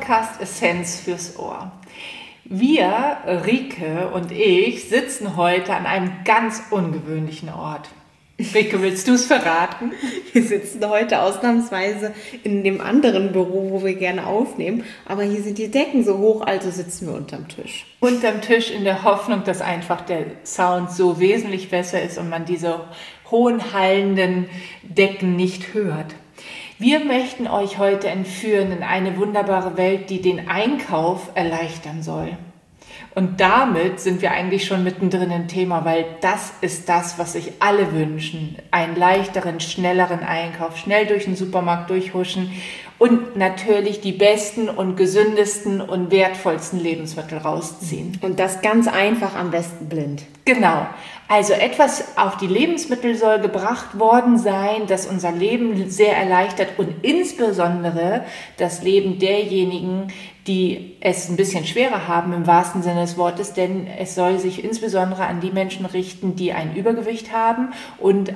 Podcast Essenz fürs Ohr. Wir, Rike und ich, sitzen heute an einem ganz ungewöhnlichen Ort. Rike, willst du es verraten? Wir sitzen heute ausnahmsweise in dem anderen Büro, wo wir gerne aufnehmen. Aber hier sind die Decken so hoch, also sitzen wir unterm Tisch. Unterm Tisch in der Hoffnung, dass einfach der Sound so wesentlich besser ist und man diese hohen, hallenden Decken nicht hört. Wir möchten euch heute entführen in eine wunderbare Welt, die den Einkauf erleichtern soll. Und damit sind wir eigentlich schon mittendrin im Thema, weil das ist das, was sich alle wünschen. Einen leichteren, schnelleren Einkauf, schnell durch den Supermarkt durchhuschen und natürlich die besten und gesündesten und wertvollsten Lebensmittel rausziehen. Und das ganz einfach, am besten blind. Genau. Also etwas auf die Lebensmittel soll gebracht worden sein, das unser Leben sehr erleichtert und insbesondere das Leben derjenigen, die es ein bisschen schwerer haben im wahrsten Sinne des Wortes, denn es soll sich insbesondere an die Menschen richten, die ein Übergewicht haben und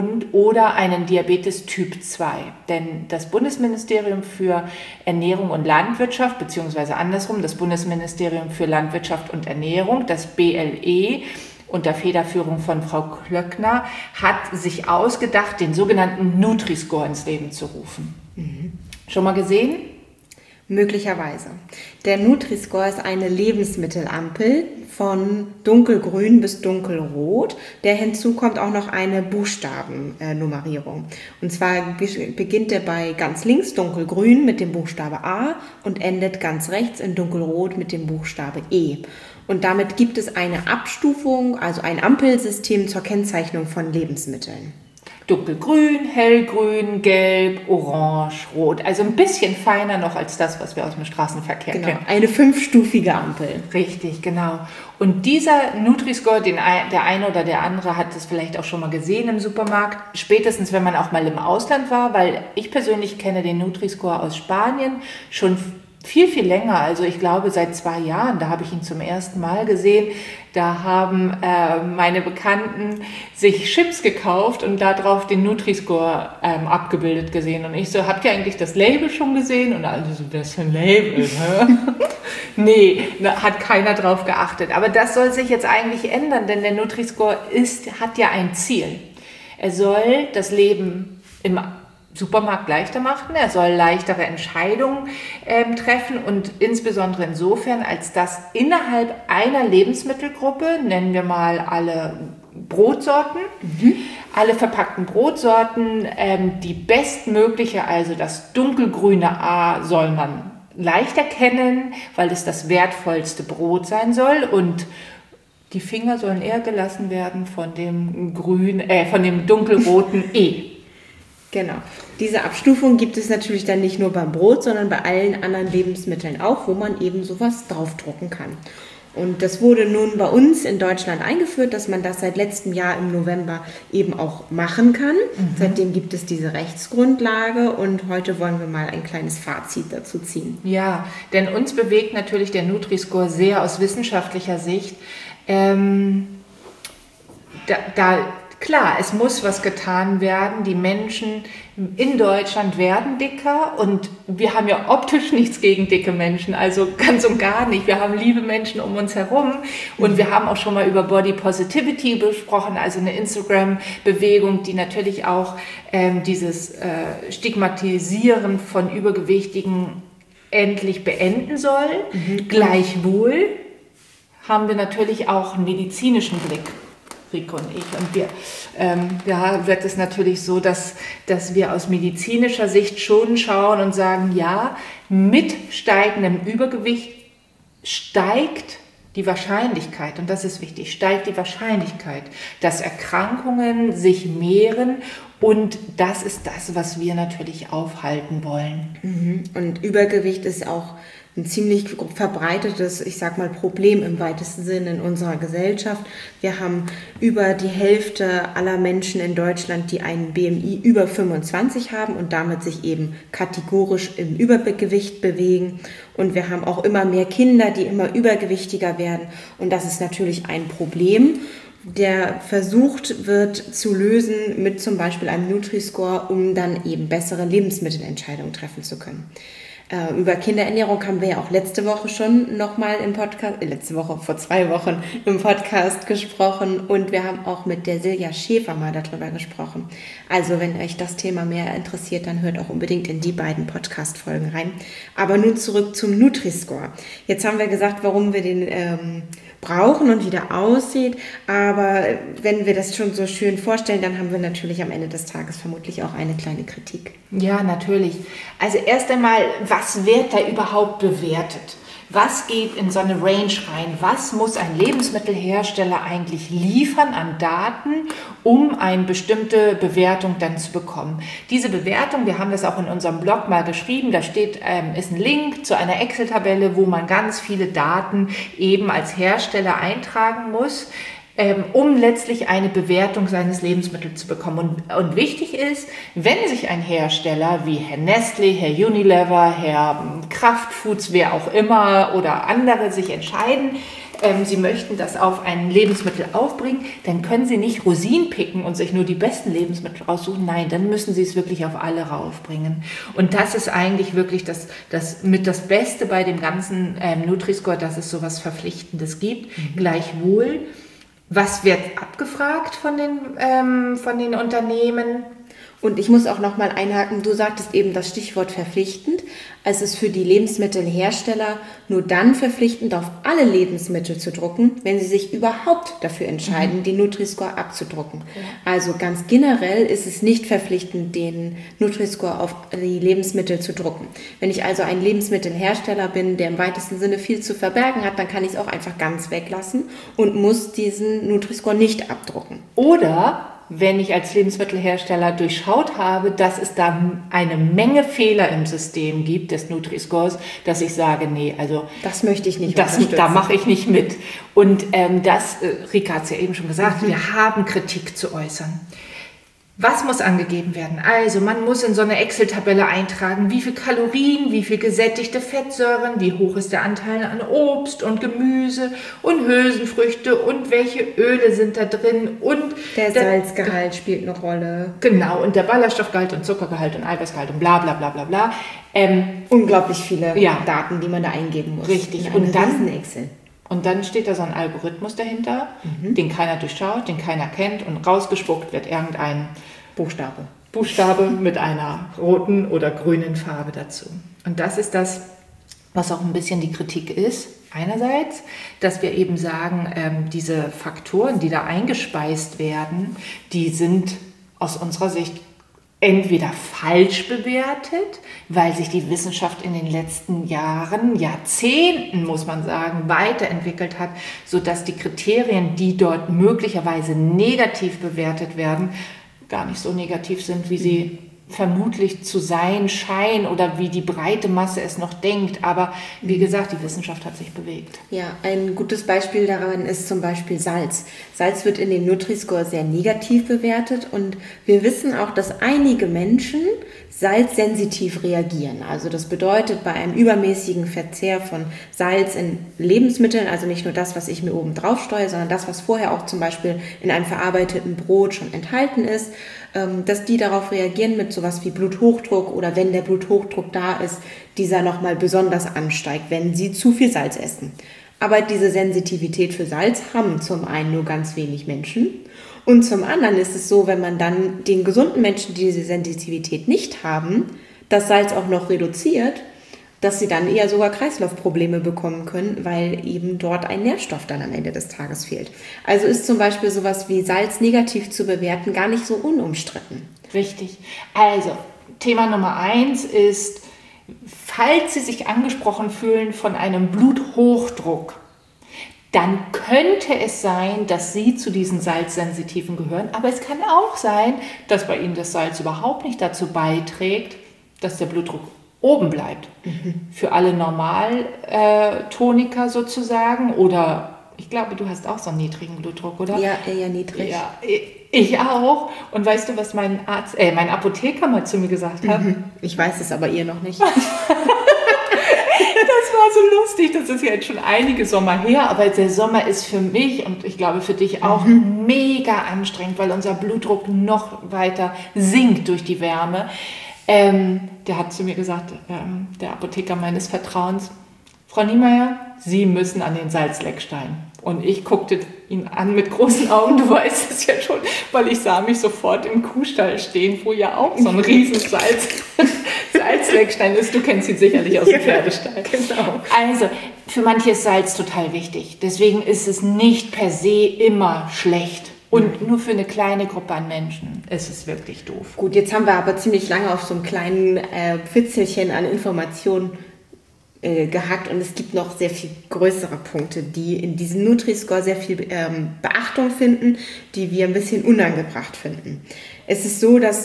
oder einen Diabetes Typ 2. Denn das Bundesministerium für Ernährung und Landwirtschaft, beziehungsweise andersrum, das Bundesministerium für Landwirtschaft und Ernährung, das BLE, unter Federführung von Frau Klöckner, hat sich ausgedacht, den sogenannten Nutri-Score ins Leben zu rufen. Schon mal gesehen? Möglicherweise. Der Nutri-Score ist eine Lebensmittelampel von dunkelgrün bis dunkelrot. Der hinzu kommt auch noch eine Buchstabennummerierung. Und zwar beginnt er bei ganz links dunkelgrün mit dem Buchstabe A und endet ganz rechts in dunkelrot mit dem Buchstabe E. Und damit gibt es eine Abstufung, also ein Ampelsystem zur Kennzeichnung von Lebensmitteln. Dunkelgrün, hellgrün, gelb, orange, rot. Also ein bisschen feiner noch als das, was wir aus dem Straßenverkehr kennen. Eine 5-stufige Ampel. Richtig, genau. Und dieser Nutri-Score, der eine oder der andere hat es vielleicht auch schon mal gesehen im Supermarkt, spätestens wenn man auch mal im Ausland war, weil ich persönlich kenne den Nutri-Score aus Spanien schon viel, viel länger, also ich glaube seit 2 Jahren, da habe ich ihn zum ersten Mal gesehen. Da haben meine Bekannten sich Chips gekauft und darauf den Nutri-Score abgebildet gesehen. Und ich so, habt ihr eigentlich das Label schon gesehen? Und alle so, was für ein Label? Nee, hat keiner drauf geachtet. Aber das soll sich jetzt eigentlich ändern, denn der Nutri-Score hat ja ein Ziel. Er soll das Leben im Supermarkt leichter machen, er soll leichtere Entscheidungen treffen und insbesondere insofern, als dass innerhalb einer Lebensmittelgruppe, nennen wir mal alle Brotsorten, alle verpackten Brotsorten, die bestmögliche, also das dunkelgrüne A soll man leicht erkennen, weil es das wertvollste Brot sein soll und die Finger sollen eher gelassen werden von dem dunkelroten E. Genau. Diese Abstufung gibt es natürlich dann nicht nur beim Brot, sondern bei allen anderen Lebensmitteln auch, wo man eben sowas draufdrucken kann. Und das wurde nun bei uns in Deutschland eingeführt, dass man das seit letztem Jahr im November eben auch machen kann. Seitdem gibt es diese Rechtsgrundlage und heute wollen wir mal ein kleines Fazit dazu ziehen. Ja, denn uns bewegt natürlich der Nutri-Score sehr aus wissenschaftlicher Sicht. Klar, es muss was getan werden. Die Menschen in Deutschland werden dicker und wir haben ja optisch nichts gegen dicke Menschen, also ganz und gar nicht. Wir haben liebe Menschen um uns herum und wir haben auch schon mal über Body Positivity besprochen, also eine Instagram-Bewegung, die natürlich auch dieses Stigmatisieren von Übergewichtigen endlich beenden soll. Gleichwohl haben wir natürlich auch einen medizinischen Blick. Rike und ich. Und da wird es natürlich so, dass wir aus medizinischer Sicht schon schauen und sagen, ja, mit steigendem Übergewicht steigt die Wahrscheinlichkeit, und das ist wichtig, steigt die Wahrscheinlichkeit, dass Erkrankungen sich mehren. Und das ist das, was wir natürlich aufhalten wollen. Und Übergewicht ist auch ein ziemlich verbreitetes, ich sag mal, Problem im weitesten Sinne in unserer Gesellschaft. Wir haben über die Hälfte aller Menschen in Deutschland, die einen BMI über 25 haben und damit sich eben kategorisch im Übergewicht bewegen. Und wir haben auch immer mehr Kinder, die immer übergewichtiger werden. Und das ist natürlich ein Problem, der versucht wird zu lösen mit zum Beispiel einem Nutri-Score, um dann eben bessere Lebensmittelentscheidungen treffen zu können. Über Kinderernährung haben wir ja auch letzte Woche schon nochmal im Podcast, vor 2 Wochen im Podcast gesprochen und wir haben auch mit der Silja Schäfer mal darüber gesprochen. Also wenn euch das Thema mehr interessiert, dann hört auch unbedingt in die beiden Podcast-Folgen rein. Aber nun zurück zum Nutri-Score. Jetzt haben wir gesagt, warum wir den brauchen und wie der aussieht, aber wenn wir das schon so schön vorstellen, dann haben wir natürlich am Ende des Tages vermutlich auch eine kleine Kritik. Ja, natürlich. Also erst einmal, was wird da überhaupt bewertet? Was geht in so eine Range rein? Was muss ein Lebensmittelhersteller eigentlich liefern an Daten, um eine bestimmte Bewertung dann zu bekommen? Diese Bewertung, wir haben das auch in unserem Blog mal geschrieben, da ist ein Link zu einer Excel-Tabelle, wo man ganz viele Daten eben als Hersteller eintragen muss, um letztlich eine Bewertung seines Lebensmittels zu bekommen. Und wichtig ist, wenn sich ein Hersteller wie Herr Nestlé, Herr Unilever, Herr Kraftfoods, wer auch immer oder andere sich entscheiden, sie möchten das auf ein Lebensmittel aufbringen, dann können sie nicht Rosinen picken und sich nur die besten Lebensmittel raussuchen. Nein, dann müssen sie es wirklich auf alle raufbringen. Und das ist eigentlich wirklich das Beste bei dem ganzen Nutri-Score, dass es sowas Verpflichtendes gibt. Gleichwohl, was wird abgefragt von den Unternehmen? Und ich muss auch nochmal einhaken, du sagtest eben das Stichwort verpflichtend. Es ist für die Lebensmittelhersteller nur dann verpflichtend, auf alle Lebensmittel zu drucken, wenn sie sich überhaupt dafür entscheiden, den Nutri-Score abzudrucken. Ja. Also ganz generell ist es nicht verpflichtend, den Nutri-Score auf die Lebensmittel zu drucken. Wenn ich also ein Lebensmittelhersteller bin, der im weitesten Sinne viel zu verbergen hat, dann kann ich es auch einfach ganz weglassen und muss diesen Nutri-Score nicht abdrucken. Oder wenn ich als Lebensmittelhersteller durchschaut habe, dass es da eine Menge Fehler im System gibt des Nutri-Scores, dass ich sage, nee, also das möchte ich nicht da mache ich nicht mit. Und Rika hat es ja eben schon gesagt, wir haben Kritik zu äußern. Was muss angegeben werden? Also man muss in so eine Excel-Tabelle eintragen, wie viel Kalorien, wie viel gesättigte Fettsäuren, wie hoch ist der Anteil an Obst und Gemüse und Hülsenfrüchte und welche Öle sind da drin und der Salzgehalt spielt eine Rolle. Genau, und der Ballaststoffgehalt und Zuckergehalt und Eiweißgehalt und bla bla bla bla bla. Unglaublich viele Daten, die man da eingeben muss. Richtig. Und dann Excel. Und dann steht da so ein Algorithmus dahinter, den keiner durchschaut, den keiner kennt und rausgespuckt wird irgendein Buchstabe mit einer roten oder grünen Farbe dazu. Und das ist das, was auch ein bisschen die Kritik ist. Einerseits, dass wir eben sagen, diese Faktoren, die da eingespeist werden, die sind aus unserer Sicht entweder falsch bewertet, weil sich die Wissenschaft in den letzten Jahren, Jahrzehnten, muss man sagen, weiterentwickelt hat, sodass die Kriterien, die dort möglicherweise negativ bewertet werden, gar nicht so negativ sind, wie sie vermutlich zu sein scheinen oder wie die breite Masse es noch denkt. Aber wie gesagt, die Wissenschaft hat sich bewegt. Ja, ein gutes Beispiel daran ist zum Beispiel Salz. Salz wird in den Nutri-Score sehr negativ bewertet und wir wissen auch, dass einige Menschen salzsensitiv reagieren. Also das bedeutet, bei einem übermäßigen Verzehr von Salz in Lebensmitteln, also nicht nur das, was ich mir oben drauf streue, sondern das, was vorher auch zum Beispiel in einem verarbeiteten Brot schon enthalten ist, dass die darauf reagieren mit sowas wie Bluthochdruck oder wenn der Bluthochdruck da ist, dieser nochmal besonders ansteigt, wenn sie zu viel Salz essen. Aber diese Sensitivität für Salz haben zum einen nur ganz wenig Menschen und zum anderen ist es so, wenn man dann den gesunden Menschen, die diese Sensitivität nicht haben, das Salz auch noch reduziert, dass sie dann eher sogar Kreislaufprobleme bekommen können, weil eben dort ein Nährstoff dann am Ende des Tages fehlt. Also ist zum Beispiel sowas wie Salz negativ zu bewerten gar nicht so unumstritten. Richtig. Also Thema Nummer 1 ist, falls Sie sich angesprochen fühlen von einem Bluthochdruck, dann könnte es sein, dass Sie zu diesen Salzsensitiven gehören. Aber es kann auch sein, dass bei Ihnen das Salz überhaupt nicht dazu beiträgt, dass der Blutdruck oben bleibt. Für alle Normaltoniker sozusagen oder ich glaube, du hast auch so einen niedrigen Blutdruck, oder? Ja, eher niedrig. Ja, ich auch. Und weißt du, was mein Apotheker mal zu mir gesagt hat? Ich weiß es aber ihr noch nicht. Das war so lustig, das ist ja jetzt schon einige Sommer her, aber der Sommer ist für mich und ich glaube für dich auch mega anstrengend, weil unser Blutdruck noch weiter sinkt durch die Wärme. Der hat zu mir gesagt, der Apotheker meines Vertrauens, Frau Niemeyer, Sie müssen an den Salzleckstein. Und ich guckte ihn an mit großen Augen, du weißt es ja schon, weil ich sah mich sofort im Kuhstall stehen, wo ja auch so ein riesen Salzleckstein ist. Du kennst ihn sicherlich aus dem Pferdestall. Genau. Also, für manche ist Salz total wichtig. Deswegen ist es nicht per se immer schlecht. Und nur für eine kleine Gruppe an Menschen ist es wirklich doof. Gut, jetzt haben wir aber ziemlich lange auf so einem kleinen Fitzelchen an Informationen gehackt und es gibt noch sehr viel größere Punkte, die in diesem Nutri-Score sehr viel Beachtung finden, die wir ein bisschen unangebracht finden. Es ist so, dass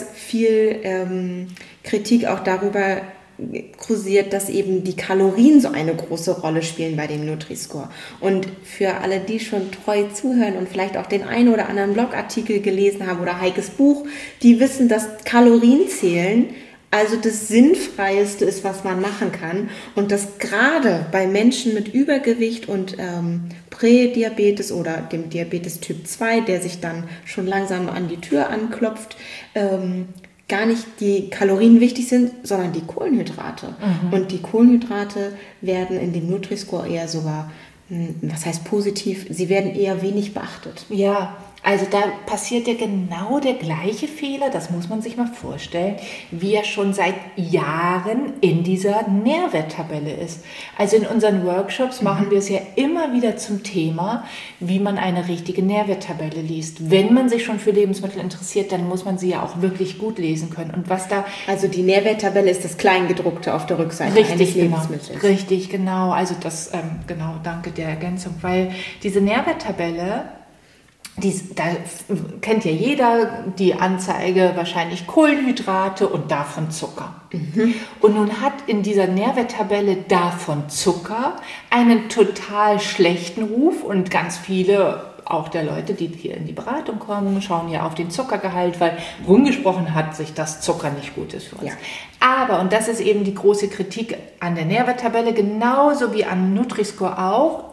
viel Kritik auch darüber kursiert, dass eben die Kalorien so eine große Rolle spielen bei dem Nutri-Score. Und für alle, die schon treu zuhören und vielleicht auch den einen oder anderen Blogartikel gelesen haben oder Heikes Buch, die wissen, dass Kalorienzählen also das Sinnfreieste ist, was man machen kann. Und das gerade bei Menschen mit Übergewicht und Prädiabetes oder dem Diabetes Typ 2, der sich dann schon langsam an die Tür anklopft, gar nicht die Kalorien wichtig sind, sondern die Kohlenhydrate. Und die Kohlenhydrate werden in dem Nutri-Score eher sogar, was heißt positiv, sie werden eher wenig beachtet. Ja, also da passiert ja genau der gleiche Fehler, das muss man sich mal vorstellen, wie er schon seit Jahren in dieser Nährwerttabelle ist. Also in unseren Workshops machen wir es ja immer wieder zum Thema, wie man eine richtige Nährwerttabelle liest. Wenn man sich schon für Lebensmittel interessiert, dann muss man sie ja auch wirklich gut lesen können. Und was da... Also die Nährwerttabelle ist das Kleingedruckte auf der Rückseite eines Lebensmittels. Richtig, genau. Also das, genau, danke der Ergänzung, weil diese Nährwerttabelle... Da kennt ja jeder die Anzeige, wahrscheinlich Kohlenhydrate und davon Zucker. Und nun hat in dieser Nährwerttabelle davon Zucker einen total schlechten Ruf und ganz viele, auch der Leute, die hier in die Beratung kommen, schauen ja auf den Zuckergehalt, weil rumgesprochen hat sich, dass Zucker nicht gut ist für uns. Ja. Aber, und das ist eben die große Kritik an der Nährwerttabelle, genauso wie an Nutri-Score auch,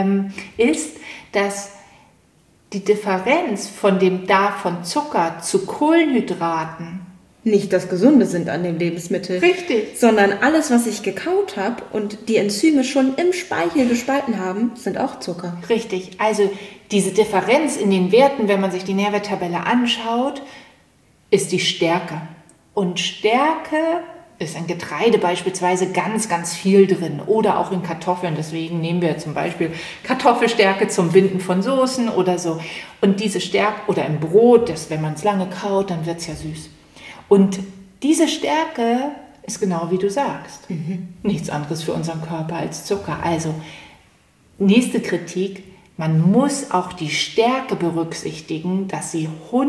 ist, dass die Differenz von dem davon Zucker zu Kohlenhydraten nicht das Gesunde sind an dem Lebensmittel. Richtig. Sondern alles, was ich gekaut habe und die Enzyme schon im Speichel gespalten haben, sind auch Zucker. Richtig. Also diese Differenz in den Werten, wenn man sich die Nährwerttabelle anschaut, ist die Stärke. Und Stärke ist in Getreide beispielsweise ganz, ganz viel drin oder auch in Kartoffeln. Deswegen nehmen wir zum Beispiel Kartoffelstärke zum Binden von Soßen oder so. Und diese Stärke, oder im Brot, wenn man es lange kaut, dann wird es ja süß. Und diese Stärke ist genau wie du sagst. Nichts anderes für unseren Körper als Zucker. Also nächste Kritik, man muss auch die Stärke berücksichtigen, dass sie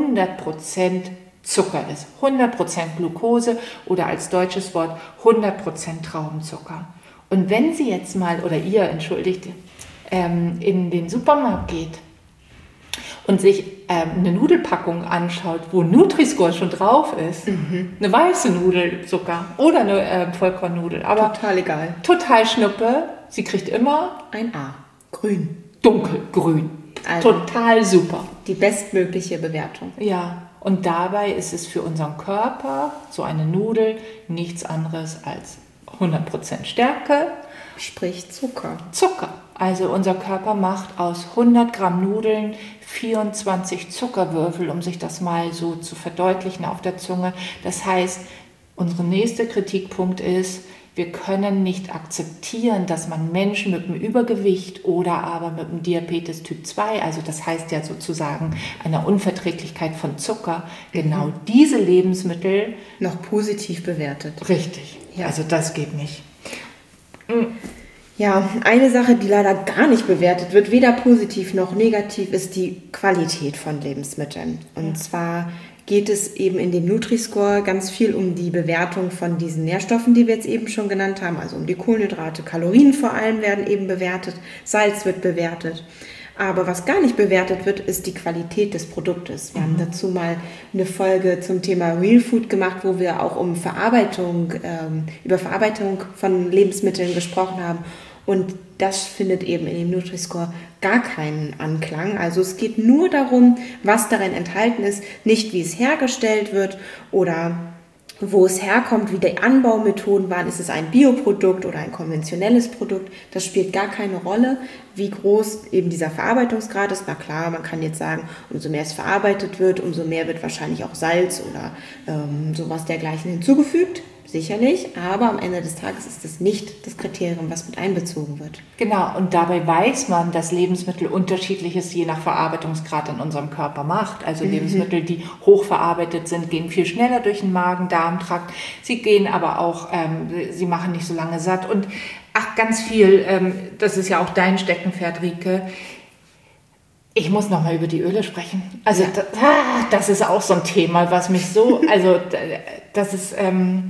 100% Zucker ist. 100% Glucose oder als deutsches Wort 100% Traubenzucker. Und wenn Sie jetzt mal, oder ihr, entschuldigt, in den Supermarkt geht und sich eine Nudelpackung anschaut, wo Nutri-Score schon drauf ist, eine weiße Nudel sogar oder eine Vollkornnudel, aber total egal. Total Schnuppe, sie kriegt immer ein A, grün. Dunkelgrün. Also total super. Die bestmögliche Bewertung. Ja. Und dabei ist es für unseren Körper, so eine Nudel, nichts anderes als 100% Stärke. Sprich Zucker. Zucker. Also unser Körper macht aus 100 Gramm Nudeln 24 Zuckerwürfel, um sich das mal so zu verdeutlichen auf der Zunge. Das heißt, unser nächster Kritikpunkt ist, wir können nicht akzeptieren, dass man Menschen mit einem Übergewicht oder aber mit einem Diabetes Typ 2, also das heißt ja sozusagen einer Unverträglichkeit von Zucker, genau diese Lebensmittel noch positiv bewertet. Richtig, ja. Also das geht nicht. Ja, eine Sache, die leider gar nicht bewertet wird, weder positiv noch negativ, ist die Qualität von Lebensmitteln. Und zwar geht es eben in dem Nutri-Score ganz viel um die Bewertung von diesen Nährstoffen, die wir jetzt eben schon genannt haben, also um die Kohlenhydrate, Kalorien vor allem werden eben bewertet, Salz wird bewertet. Aber was gar nicht bewertet wird, ist die Qualität des Produktes. Wir haben dazu mal eine Folge zum Thema Real Food gemacht, wo wir auch über Verarbeitung von Lebensmitteln gesprochen haben. Und das findet eben in dem Nutri-Score gar keinen Anklang. Also es geht nur darum, was darin enthalten ist, nicht wie es hergestellt wird oder wo es herkommt, wie die Anbaumethoden waren, ist es ein Bioprodukt oder ein konventionelles Produkt, das spielt gar keine Rolle, wie groß eben dieser Verarbeitungsgrad ist. Na klar, man kann jetzt sagen, umso mehr es verarbeitet wird, umso mehr wird wahrscheinlich auch Salz oder sowas dergleichen hinzugefügt. Sicherlich, aber am Ende des Tages ist das nicht das Kriterium, was mit einbezogen wird. Genau, und dabei weiß man, dass Lebensmittel Unterschiedliches je nach Verarbeitungsgrad in unserem Körper macht. Also Lebensmittel, die hochverarbeitet sind, gehen viel schneller durch den Magen-Darm-Trakt. Sie gehen aber auch, sie machen nicht so lange satt. Und ganz viel, das ist ja auch dein Steckenpferd, Rike. Ich muss nochmal über die Öle sprechen. Also das ist auch so ein Thema, was mich so, also das ist ein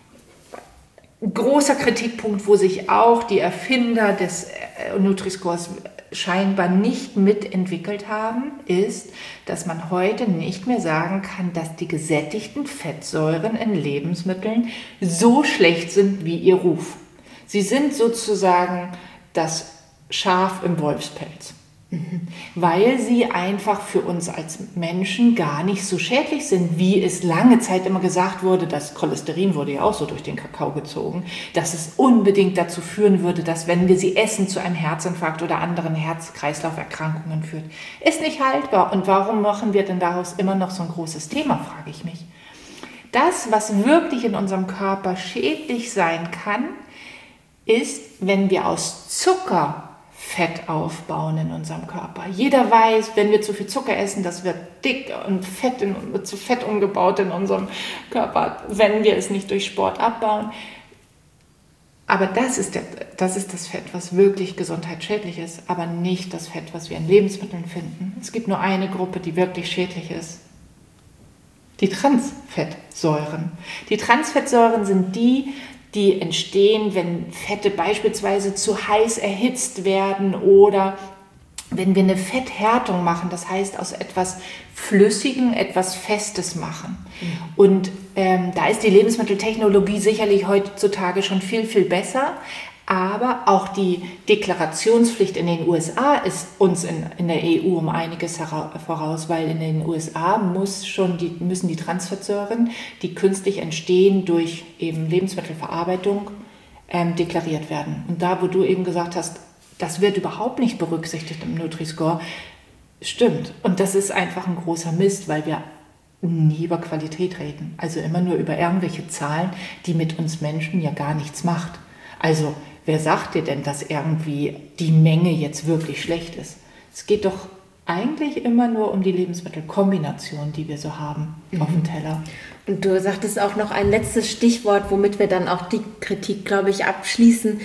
großer Kritikpunkt, wo sich auch die Erfinder des Nutri-Scores scheinbar nicht mitentwickelt haben, ist, dass man heute nicht mehr sagen kann, dass die gesättigten Fettsäuren in Lebensmitteln so schlecht sind wie ihr Ruf. Sie sind sozusagen das Schaf im Wolfspelz. Weil sie einfach für uns als Menschen gar nicht so schädlich sind, wie es lange Zeit immer gesagt wurde. Das Cholesterin wurde ja auch so durch den Kakao gezogen, dass es unbedingt dazu führen würde, dass, wenn wir sie essen, zu einem Herzinfarkt oder anderen Herz-Kreislauf-Erkrankungen führt. Ist nicht haltbar. Und warum machen wir denn daraus immer noch so ein großes Thema, frage ich mich. Das, was wirklich in unserem Körper schädlich sein kann, ist, wenn wir aus Zucker Fett aufbauen in unserem Körper. Jeder weiß, wenn wir zu viel Zucker essen, das wird dick und wird zu Fett umgebaut in unserem Körper, wenn wir es nicht durch Sport abbauen. Aber das ist das Fett, was wirklich gesundheitsschädlich ist, aber nicht das Fett, was wir in Lebensmitteln finden. Es gibt nur eine Gruppe, die wirklich schädlich ist. Die Transfettsäuren. Die Transfettsäuren sind die entstehen, wenn Fette beispielsweise zu heiß erhitzt werden oder wenn wir eine Fetthärtung machen, das heißt aus etwas Flüssigem etwas Festes machen. Und da ist die Lebensmitteltechnologie sicherlich heutzutage schon viel, viel besser, aber auch die Deklarationspflicht in den USA ist uns in der EU um einiges voraus, weil in den USA müssen die Transfettsäuren, die künstlich entstehen durch eben Lebensmittelverarbeitung, deklariert werden. Und da, wo du eben gesagt hast, das wird überhaupt nicht berücksichtigt im Nutri-Score, stimmt. Und das ist einfach ein großer Mist, weil wir nie über Qualität reden. Also immer nur über irgendwelche Zahlen, die mit uns Menschen ja gar nichts macht. Also wer sagt dir denn, dass irgendwie die Menge jetzt wirklich schlecht ist? Es geht doch eigentlich immer nur um die Lebensmittelkombination, die wir so haben auf dem Teller. Und du sagtest auch noch ein letztes Stichwort, womit wir dann auch die Kritik, glaube ich, abschließen.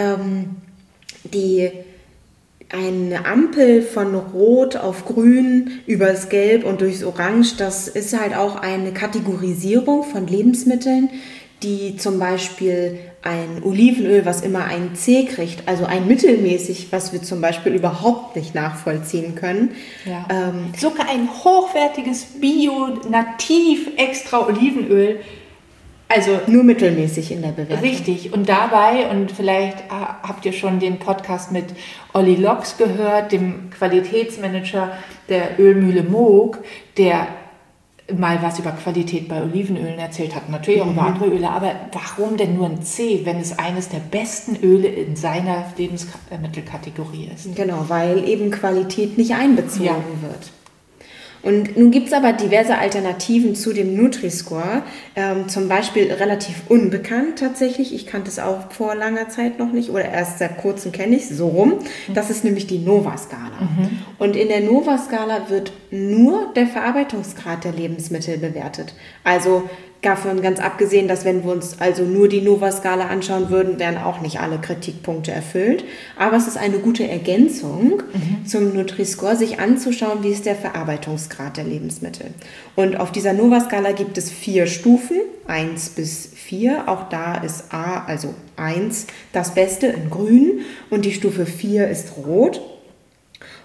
Eine Ampel von Rot auf Grün übers Gelb und durchs Orange, das ist halt auch eine Kategorisierung von Lebensmitteln, die zum Beispiel ein Olivenöl, was immer ein C kriegt, also ein mittelmäßig, was wir zum Beispiel überhaupt nicht nachvollziehen können. Ja. Sogar ein hochwertiges Bio-Nativ extra Olivenöl, also nur mittelmäßig in der Bewertung. Richtig. Und dabei, und vielleicht habt ihr schon den Podcast mit Olli Lox gehört, dem Qualitätsmanager der Ölmühle Moog, der mal was über Qualität bei Olivenölen erzählt hat, natürlich auch über andere Öle, aber warum denn nur ein C, wenn es eines der besten Öle in seiner Lebensmittelkategorie ist? Genau, weil eben Qualität nicht einbezogen wird. Und nun gibt es aber diverse Alternativen zu dem Nutri-Score, zum Beispiel relativ unbekannt tatsächlich. Ich kannte es auch vor langer Zeit noch nicht oder erst seit kurzem kenne ich es, so rum. Das ist nämlich die Nova-Skala. Und in der Nova-Skala wird nur der Verarbeitungsgrad der Lebensmittel bewertet. Also davon ganz abgesehen, dass wenn wir uns also nur die Nova-Skala anschauen würden, wären auch nicht alle Kritikpunkte erfüllt. Aber es ist eine gute Ergänzung zum Nutri-Score, sich anzuschauen, wie ist der Verarbeitungsgrad der Lebensmittel. Und auf dieser Nova-Skala gibt es 4 Stufen, 1 bis 4. Auch da ist A, also 1, das Beste in grün und die Stufe 4 ist rot.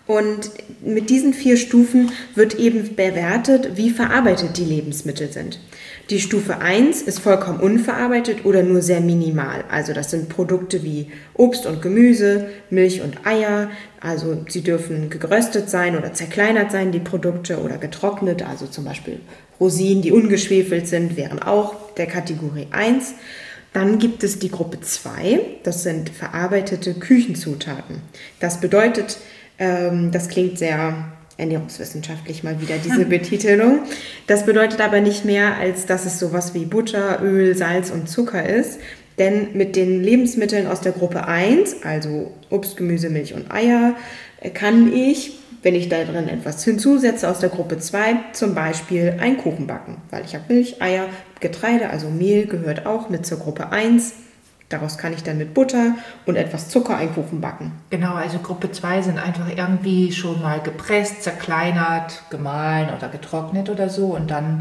Und mit diesen 4 Stufen wird eben bewertet, wie verarbeitet die Lebensmittel sind. Die Stufe 1 ist vollkommen unverarbeitet oder nur sehr minimal. Also das sind Produkte wie Obst und Gemüse, Milch und Eier. Also sie dürfen geröstet sein oder zerkleinert sein, die Produkte, oder getrocknet. Also zum Beispiel Rosinen, die ungeschwefelt sind, wären auch der Kategorie 1. Dann gibt es die Gruppe 2. Das sind verarbeitete Küchenzutaten. Das bedeutet, das klingt sehr ernährungswissenschaftlich mal wieder, diese Betitelung. Das bedeutet aber nicht mehr, als dass es sowas wie Butter, Öl, Salz und Zucker ist. Denn mit den Lebensmitteln aus der Gruppe 1, also Obst, Gemüse, Milch und Eier, kann ich, wenn ich da drin etwas hinzusetze aus der Gruppe 2, zum Beispiel einen Kuchen backen. Weil ich habe Milch, Eier, Getreide, also Mehl gehört auch mit zur Gruppe 1. Daraus kann ich dann mit Butter und etwas Zucker einen Kuchen backen. Genau, also Gruppe 2 sind einfach irgendwie schon mal gepresst, zerkleinert, gemahlen oder getrocknet oder so. Und dann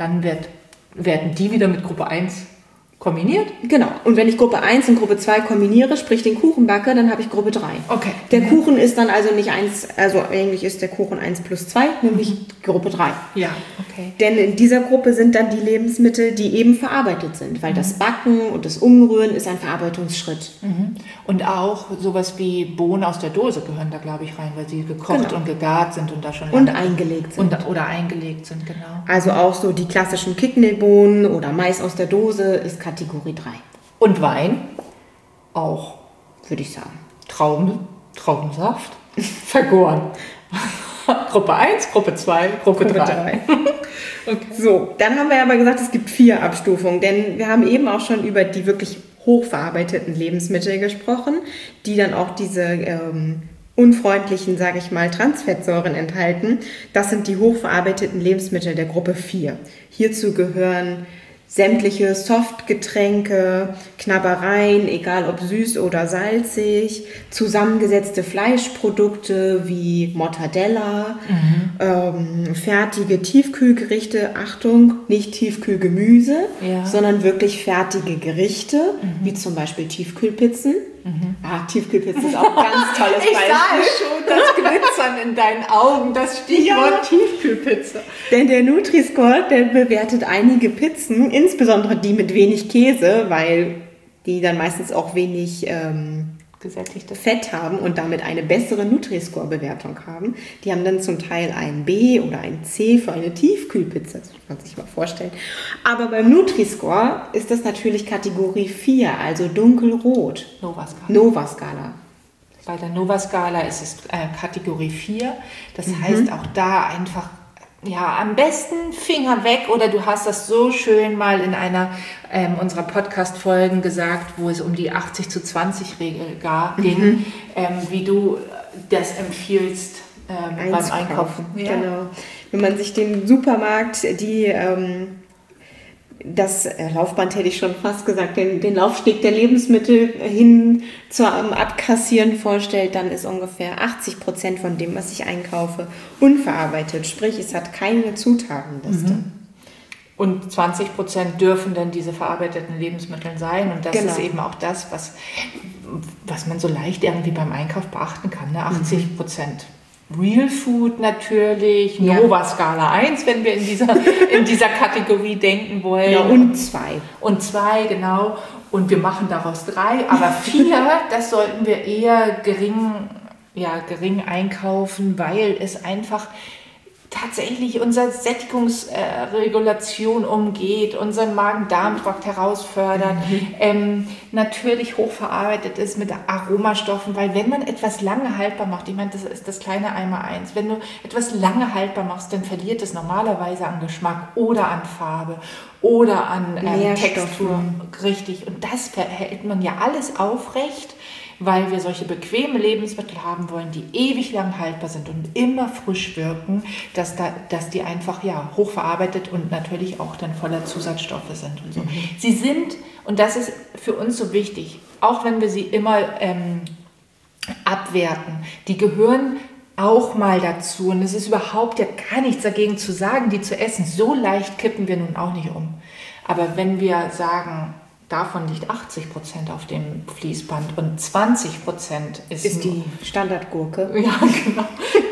werden die wieder mit Gruppe 1 kombiniert? Genau. Und wenn ich Gruppe 1 und Gruppe 2 kombiniere, sprich den Kuchen backe, dann habe ich Gruppe 3. Okay. Der Kuchen ist dann also nicht 1, also eigentlich ist der Kuchen 1 plus 2, nämlich Gruppe 3. Ja, okay. Denn in dieser Gruppe sind dann die Lebensmittel, die eben verarbeitet sind, weil das Backen und das Umrühren ist ein Verarbeitungsschritt. Und auch sowas wie Bohnen aus der Dose gehören da, glaube ich, rein, weil sie gekocht und gegart sind und da schon und eingelegt sind. Oder eingelegt sind, genau. Also auch so die klassischen Kidneybohnen oder Mais aus der Dose ist Kategorie 3. Und Wein auch, würde ich sagen. Traubensaft, vergoren. Gruppe 1, Gruppe 2, Gruppe 3. Okay. So, dann haben wir aber gesagt, es gibt 4 Abstufungen, denn wir haben eben auch schon über die wirklich hochverarbeiteten Lebensmittel gesprochen, die dann auch diese unfreundlichen, sage ich mal, Transfettsäuren enthalten. Das sind die hochverarbeiteten Lebensmittel der Gruppe 4. Hierzu gehören sämtliche Softgetränke, Knabbereien, egal ob süß oder salzig, zusammengesetzte Fleischprodukte wie Mortadella, fertige Tiefkühlgerichte, Achtung, nicht Tiefkühlgemüse, sondern wirklich fertige Gerichte, wie zum Beispiel Tiefkühlpizzen. Tiefkühlpizza ist auch ein ganz tolles Beispiel. Ich sah schon das Glitzern in deinen Augen, das Stichwort Tiefkühlpizza. Denn der Nutri-Score, der bewertet einige Pizzen, insbesondere die mit wenig Käse, weil die dann meistens auch wenig gesättigtes Fett haben und damit eine bessere Nutri-Score-Bewertung haben. Die haben dann zum Teil ein B oder ein C für eine Tiefkühlpizza, das kann man sich mal vorstellen. Aber beim Nutri-Score ist das natürlich Kategorie 4, also dunkelrot. Nova-Skala. Bei der Nova-Skala ist es Kategorie 4. Das heißt auch da einfach, am besten Finger weg, oder du hast das so schön mal in einer unserer Podcast-Folgen gesagt, wo es um die 80-20-Regel ging, wie du das empfiehlst beim Einkaufen. Ja. Genau. Wenn man sich den Supermarkt, das Laufband hätte ich schon fast gesagt, den Laufsteg der Lebensmittel hin zum Abkassieren vorstellt, dann ist ungefähr 80% von dem, was ich einkaufe, unverarbeitet. Sprich, es hat keine Zutatenliste. Und 20% dürfen dann diese verarbeiteten Lebensmittel sein. Und das ist eben auch das, was man so leicht irgendwie beim Einkauf beachten kann. Ne? 80% Real Food natürlich, Nova-Skala 1, wenn wir in dieser Kategorie denken wollen. Ja, und 2. Und 2, genau. Und wir machen daraus 3. Aber 4, das sollten wir eher gering einkaufen, weil es einfach tatsächlich unsere Sättigungsregulation umgeht, unseren Magen-Darm-Trakt herausfördert, natürlich hochverarbeitet ist mit Aromastoffen, weil wenn man etwas lange haltbar macht, ich meine, das ist das kleine Einmaleins, wenn du etwas lange haltbar machst, dann verliert es normalerweise an Geschmack oder an Farbe oder an Textur. Richtig, und das hält man ja alles aufrecht, weil wir solche bequeme Lebensmittel haben wollen, die ewig lang haltbar sind und immer frisch wirken, dass die einfach hochverarbeitet und natürlich auch dann voller Zusatzstoffe sind und so. Sie sind, und das ist für uns so wichtig, auch wenn wir sie immer abwerten, die gehören auch mal dazu, und es ist überhaupt ja gar nichts dagegen zu sagen, die zu essen. So leicht kippen wir nun auch nicht um. Aber wenn wir sagen, davon liegt 80% auf dem Fließband und 20% ist die Standardgurke. Ja, genau.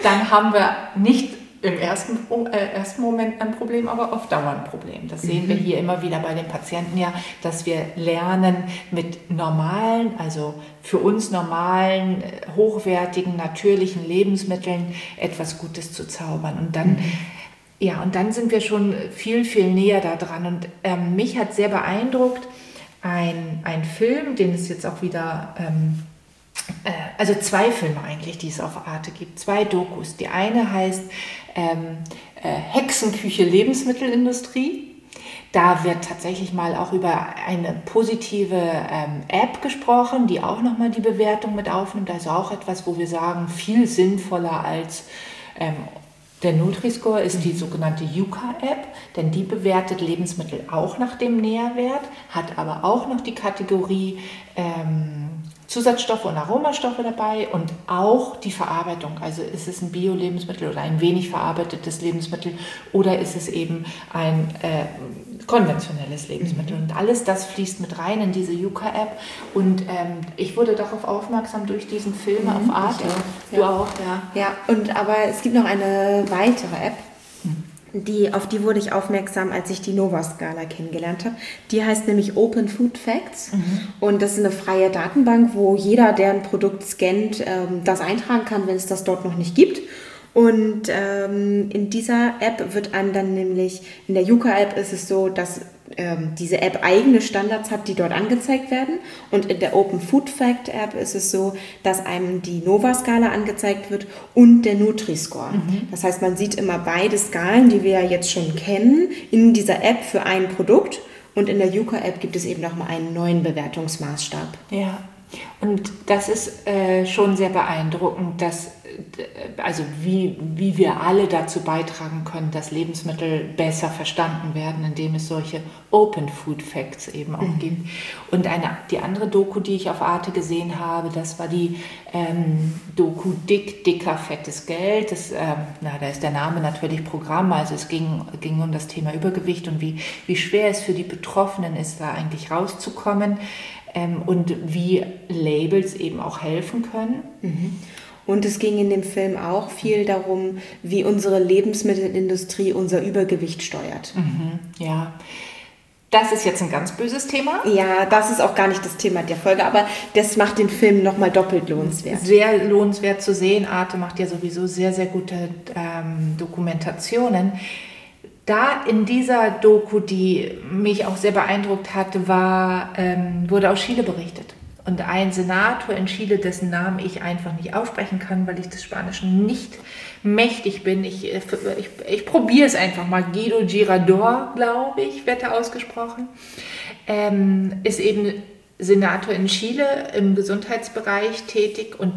dann haben wir nicht im ersten Moment ein Problem, aber auf Dauer ein Problem. Das sehen wir hier immer wieder bei den Patienten ja, dass wir lernen, mit normalen, also für uns normalen, hochwertigen, natürlichen Lebensmitteln etwas Gutes zu zaubern. Und dann, und dann sind wir schon viel, viel näher da dran. Und mich hat sehr beeindruckt ein Film, den es jetzt auch wieder... also 2 Filme eigentlich, die es auf Arte gibt, 2 Dokus. Die eine heißt Hexenküche Lebensmittelindustrie. Da wird tatsächlich mal auch über eine positive App gesprochen, die auch nochmal die Bewertung mit aufnimmt. Also auch etwas, wo wir sagen, viel sinnvoller als der Nutri-Score ist die sogenannte Yuka-App, denn die bewertet Lebensmittel auch nach dem Nährwert, hat aber auch noch die Kategorie Zusatzstoffe und Aromastoffe dabei und auch die Verarbeitung. Also ist es ein Bio-Lebensmittel oder ein wenig verarbeitetes Lebensmittel oder ist es eben ein konventionelles Lebensmittel. Und alles das fließt mit rein in diese Yuka-App. Und ich wurde darauf aufmerksam durch diesen Film auf Arte. Du auch, ja. Aber es gibt noch eine weitere App. Auf die wurde ich aufmerksam, als ich die Nova-Skala kennengelernt habe. Die heißt nämlich Open Food Facts. Und das ist eine freie Datenbank, wo jeder, der ein Produkt scannt, das eintragen kann, wenn es das dort noch nicht gibt. Und in dieser App wird einem dann nämlich, in der Yuka-App ist es so, dass diese App eigene Standards hat, die dort angezeigt werden. Und in der Open Food Fact App ist es so, dass einem die Nova-Skala angezeigt wird und der Nutri-Score. Das heißt, man sieht immer beide Skalen, die wir ja jetzt schon kennen, in dieser App für ein Produkt. Und in der Yuka-App gibt es eben nochmal einen neuen Bewertungsmaßstab. Ja, und das ist schon sehr beeindruckend, dass also wie wir alle dazu beitragen können, dass Lebensmittel besser verstanden werden, indem es solche Open Food Facts eben auch gibt. Und die andere Doku, die ich auf Arte gesehen habe, das war die Doku Dicker, fettes Geld. Da ist der Name natürlich Programm, also es ging um das Thema Übergewicht und wie schwer es für die Betroffenen ist, da eigentlich rauszukommen und wie Labels eben auch helfen können. Und es ging in dem Film auch viel darum, wie unsere Lebensmittelindustrie unser Übergewicht steuert. Ja, das ist jetzt ein ganz böses Thema. Ja, das ist auch gar nicht das Thema der Folge, aber das macht den Film nochmal doppelt lohnenswert. Sehr lohnenswert zu sehen. Arte macht ja sowieso sehr, sehr gute Dokumentationen. Da in dieser Doku, die mich auch sehr beeindruckt hatte, wurde aus Chile berichtet. Und ein Senator in Chile, dessen Namen ich einfach nicht aussprechen kann, weil ich des Spanischen nicht mächtig bin. Ich probiere es einfach mal. Guido Girador, glaube ich, wird er ausgesprochen. Ist eben Senator in Chile im Gesundheitsbereich tätig und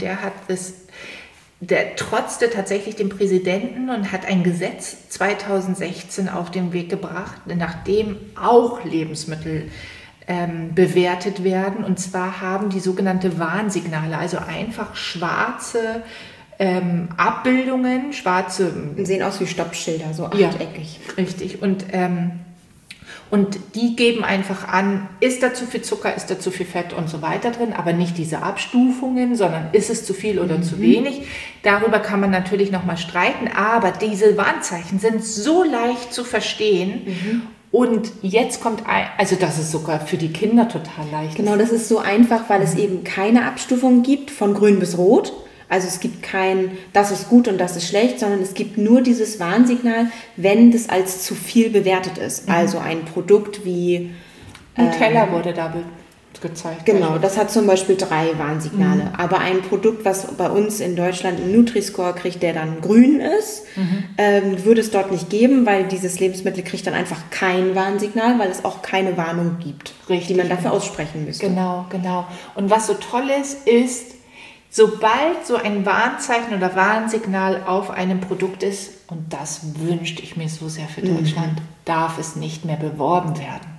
der trotzte tatsächlich dem Präsidenten und hat ein Gesetz 2016 auf den Weg gebracht, nachdem auch Lebensmittel bewertet werden. Und zwar haben die sogenannte Warnsignale, also einfach schwarze Abbildungen, sehen aus wie Stoppschilder, so achteckig. Ja, richtig. Und die geben einfach an, ist da zu viel Zucker, ist da zu viel Fett und so weiter drin, aber nicht diese Abstufungen, sondern ist es zu viel oder zu wenig. Darüber kann man natürlich nochmal streiten, aber diese Warnzeichen sind so leicht zu verstehen. Und jetzt kommt also das ist sogar für die Kinder total leicht. Genau, das ist so einfach, weil es eben keine Abstufung gibt von grün bis rot. Also es gibt kein, das ist gut und das ist schlecht, sondern es gibt nur dieses Warnsignal, wenn das als zu viel bewertet ist. Also ein Produkt wie Nutella wurde da gezeigt. Genau, das hat zum Beispiel 3 Warnsignale. Aber ein Produkt, was bei uns in Deutschland einen Nutri-Score kriegt, der dann grün ist, würde es dort nicht geben, weil dieses Lebensmittel kriegt dann einfach kein Warnsignal, weil es auch keine Warnung gibt, die man dafür aussprechen müsste. Genau. Und was so toll ist, sobald so ein Warnzeichen oder Warnsignal auf einem Produkt ist, und das wünschte ich mir so sehr für Deutschland, darf es nicht mehr beworben werden.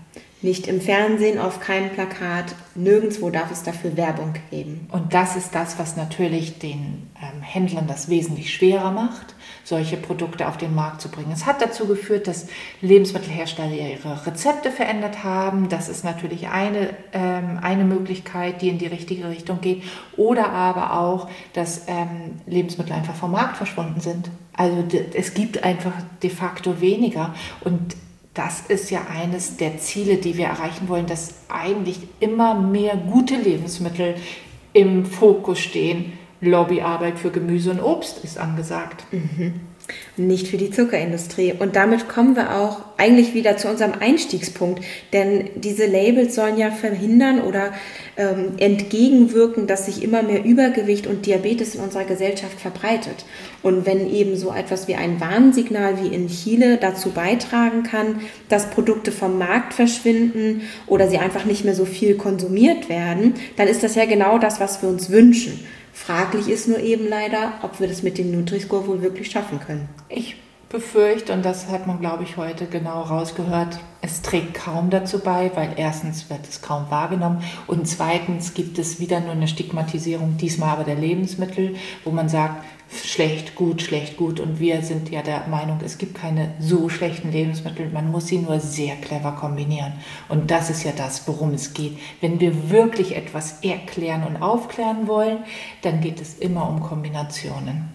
nicht im Fernsehen, auf keinem Plakat, nirgendwo darf es dafür Werbung geben. Und das ist das, was natürlich den Händlern das wesentlich schwerer macht, solche Produkte auf den Markt zu bringen. Es hat dazu geführt, dass Lebensmittelhersteller ihre Rezepte verändert haben. Das ist natürlich eine Möglichkeit, die in die richtige Richtung geht. Oder aber auch, dass Lebensmittel einfach vom Markt verschwunden sind. Also es gibt einfach de facto weniger. Und das ist ja eines der Ziele, die wir erreichen wollen, dass eigentlich immer mehr gute Lebensmittel im Fokus stehen. Lobbyarbeit für Gemüse und Obst ist angesagt. Nicht für die Zuckerindustrie. Und damit kommen wir auch eigentlich wieder zu unserem Einstiegspunkt. Denn diese Labels sollen ja verhindern oder entgegenwirken, dass sich immer mehr Übergewicht und Diabetes in unserer Gesellschaft verbreitet. Und wenn eben so etwas wie ein Warnsignal wie in Chile dazu beitragen kann, dass Produkte vom Markt verschwinden oder sie einfach nicht mehr so viel konsumiert werden, dann ist das ja genau das, was wir uns wünschen. Fraglich ist nur eben leider, ob wir das mit dem Nutri-Score wohl wirklich schaffen können. Ich befürchte, und das hat man, glaube ich, heute genau rausgehört, es trägt kaum dazu bei, weil erstens wird es kaum wahrgenommen und zweitens gibt es wieder nur eine Stigmatisierung, diesmal aber der Lebensmittel, wo man sagt, schlecht, gut und wir sind ja der Meinung, es gibt keine so schlechten Lebensmittel, man muss sie nur sehr clever kombinieren und das ist ja das, worum es geht. Wenn wir wirklich etwas erklären und aufklären wollen, dann geht es immer um Kombinationen.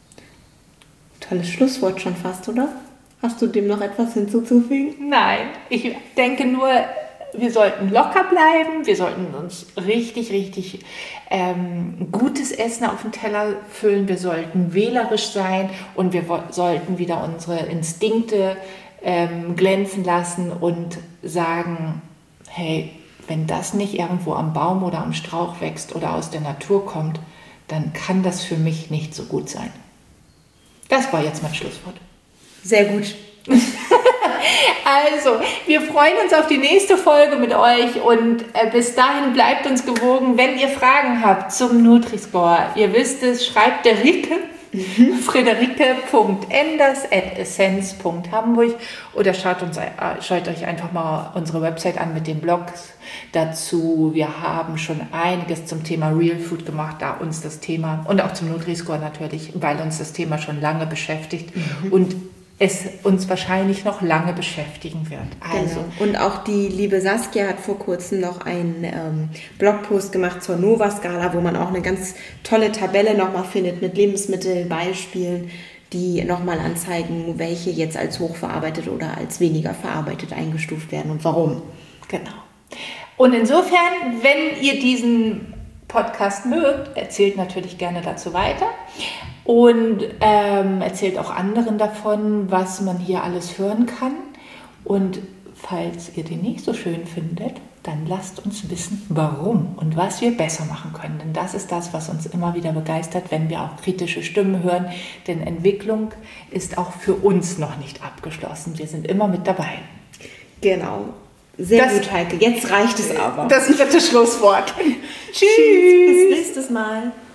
Tolles Schlusswort schon fast, oder? Hast du dem noch etwas hinzuzufügen? Nein, ich denke nur, wir sollten locker bleiben, wir sollten uns richtig gutes Essen auf den Teller füllen, wir sollten wählerisch sein und wir sollten wieder unsere Instinkte glänzen lassen und sagen, hey, wenn das nicht irgendwo am Baum oder am Strauch wächst oder aus der Natur kommt, dann kann das für mich nicht so gut sein. Das war jetzt mein Schlusswort. Sehr gut. Also, wir freuen uns auf die nächste Folge mit euch und bis dahin bleibt uns gewogen. Wenn ihr Fragen habt zum Nutri-Score, ihr wisst es, schreibt der Rike, friederike.enders@essenz.hamburg oder schaut euch einfach mal unsere Website an mit den Blogs dazu. Wir haben schon einiges zum Thema Real Food gemacht, da uns das Thema und auch zum Nutri-Score natürlich, weil uns das Thema schon lange beschäftigt und es uns wahrscheinlich noch lange beschäftigen wird. Also. Genau. Und auch die liebe Saskia hat vor kurzem noch einen Blogpost gemacht zur Nova-Skala, wo man auch eine ganz tolle Tabelle nochmal findet mit Lebensmittelbeispielen, die nochmal anzeigen, welche jetzt als hochverarbeitet oder als weniger verarbeitet eingestuft werden und warum. Genau. Und insofern, wenn ihr diesen Podcast mögt, erzählt natürlich gerne dazu weiter. Und erzählt auch anderen davon, was man hier alles hören kann. Und falls ihr den nicht so schön findet, dann lasst uns wissen, warum und was wir besser machen können. Denn das ist das, was uns immer wieder begeistert, wenn wir auch kritische Stimmen hören. Denn Entwicklung ist auch für uns noch nicht abgeschlossen. Wir sind immer mit dabei. Genau. Sehr gut, Heike. Jetzt reicht es aber. Das dritte Schlusswort. Tschüss. Bis nächstes Mal.